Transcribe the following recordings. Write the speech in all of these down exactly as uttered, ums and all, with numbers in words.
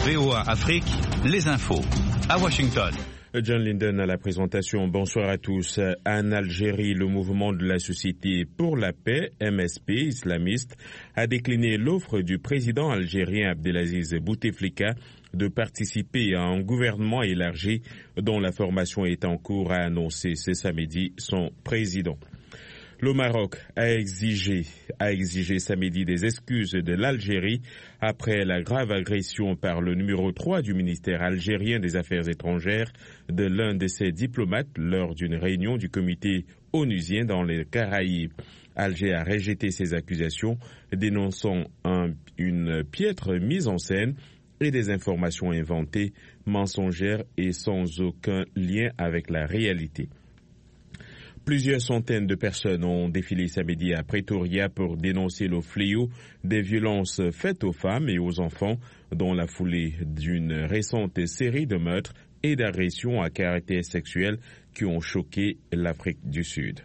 V O A Afrique, les infos. À Washington. John Linden à la présentation. Bonsoir à tous. En Algérie, le mouvement de la Société pour la paix, M S P islamiste, a décliné l'offre du président algérien Abdelaziz Bouteflika de participer à un gouvernement élargi dont la formation est en cours, a annoncé ce samedi son président. Le Maroc a exigé, a exigé samedi des excuses de l'Algérie après la grave agression par le numéro trois du ministère algérien des Affaires étrangères de l'un de ses diplomates lors d'une réunion du comité onusien dans les Caraïbes. Alger a rejeté ces accusations, dénonçant un, une piètre mise en scène et des informations inventées, mensongères et sans aucun lien avec la réalité. Plusieurs centaines de personnes ont défilé samedi à Pretoria pour dénoncer le fléau des violences faites aux femmes et aux enfants dans la foulée d'une récente série de meurtres et d'agressions à caractère sexuel qui ont choqué l'Afrique du Sud.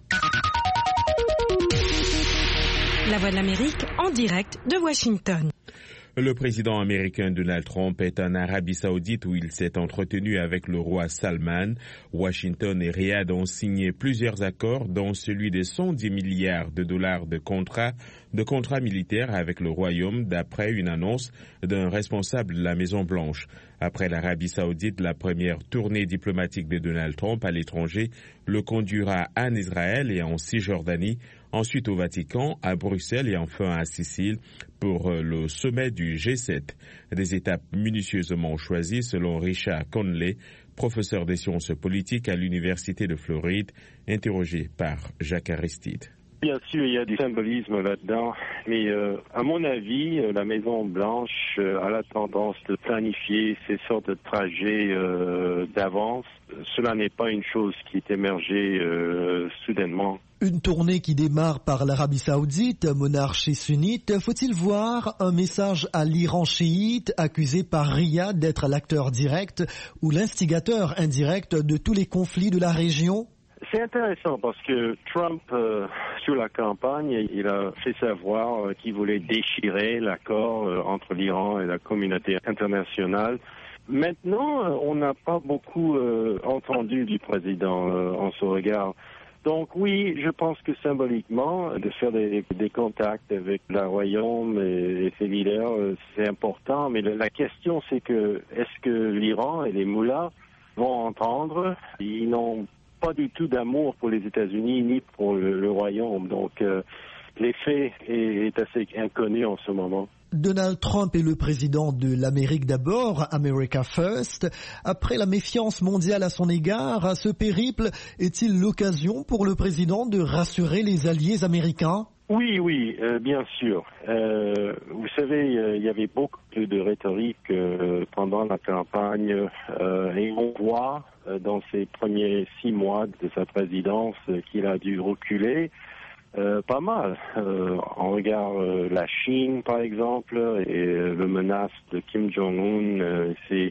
La Voix de l'Amérique en direct de Washington. Le président américain Donald Trump est en Arabie Saoudite où il s'est entretenu avec le roi Salman. Washington et Riyad ont signé plusieurs accords, dont celui de cent dix milliards de dollars de contrats de contrats militaires avec le Royaume, d'après une annonce d'un responsable de la Maison-Blanche. Après l'Arabie Saoudite, la première tournée diplomatique de Donald Trump à l'étranger le conduira en Israël et en Cisjordanie, ensuite au Vatican, à Bruxelles et enfin à Sicile pour le sommet du G sept. Des étapes minutieusement choisies selon Richard Conley, professeur des sciences politiques à l'Université de Floride, interrogé par Jacques Aristide. Bien sûr, il y a du symbolisme là-dedans, mais euh, à mon avis, la Maison-Blanche euh, a la tendance de planifier ces sortes de trajets euh, d'avance. Cela n'est pas une chose qui est émergée euh, soudainement. Une tournée qui démarre par l'Arabie Saoudite, monarchie sunnite. Faut-il voir un message à l'Iran chiite, accusé par Riyad d'être l'acteur direct ou l'instigateur indirect de tous les conflits de la région ? C'est intéressant parce que Trump, euh, sur la campagne, il a fait savoir euh, qu'il voulait déchirer l'accord euh, entre l'Iran et la communauté internationale. Maintenant, euh, on n'a pas beaucoup euh, entendu du président euh, en ce regard. Donc oui, je pense que symboliquement, de faire des, des contacts avec le Royaume et, et ses leaders, euh, c'est important. Mais le, la question, c'est que est-ce que l'Iran et les moullas vont entendre? Ils n'ont pas du tout d'amour pour les États-Unis ni pour le, le Royaume. Donc, euh, l'effet est, est assez inconnu en ce moment. Donald Trump est le président de l'Amérique d'abord, America First. Après la méfiance mondiale à son égard, ce périple est-il l'occasion pour le président de rassurer les alliés américains ? Oui, oui, euh, bien sûr. Euh, vous savez, euh, il y avait beaucoup de rhétorique euh, pendant la campagne euh, et on voit euh, dans ces premiers six mois de sa présidence euh, qu'il a dû reculer euh, pas mal. Euh, on regarde euh, la Chine, par exemple, et euh, le menace de Kim Jong-un, euh, c'est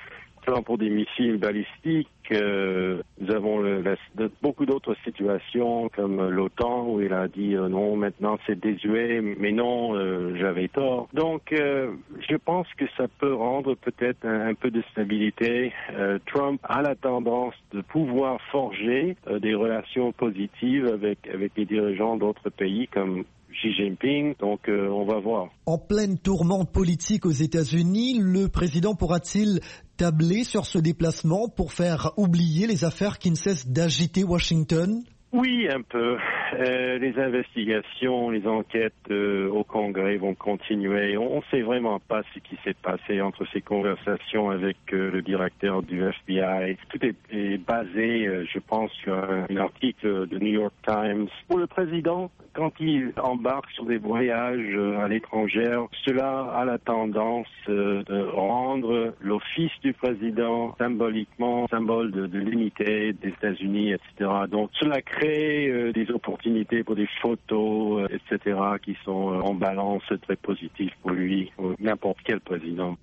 pour des missiles balistiques. Euh, nous avons le, la, de, beaucoup d'autres situations comme l'OTAN où il a dit euh, non, maintenant c'est désuet, mais non, euh, j'avais tort. Donc euh, je pense que ça peut rendre peut-être un, un peu de stabilité. Euh, Trump a la tendance de pouvoir forger euh, des relations positives avec, avec les dirigeants d'autres pays comme Xi Jinping, donc euh, on va voir. En pleine tourmente politique aux États-Unis, le président pourra-t-il tabler sur ce déplacement pour faire oublier les affaires qui ne cessent d'agiter Washington ? Oui, un peu. Euh, les investigations, les enquêtes euh, au Congrès vont continuer. On ne sait vraiment pas ce qui s'est passé entre ces conversations avec euh, le directeur du F B I. Tout est, est basé, euh, je pense, sur un, un article de New York Times. Pour le président, quand il embarque sur des voyages euh, à l'étranger, cela a la tendance euh, de rendre l'office du président symboliquement symbole de, de l'unité des États-Unis, et cetera. Donc cela crée euh, des opportunités pour des photos, euh, et cetera, qui sont euh, en balance très positives pour lui, ou n'importe quel président.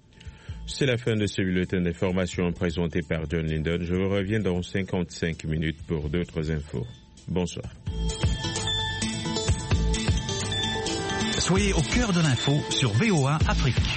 C'est la fin de ce bulletin d'information présenté par John Linden. Je vous reviens dans cinquante-cinq minutes pour d'autres infos. Bonsoir. Soyez au cœur de l'info sur V O A Afrique.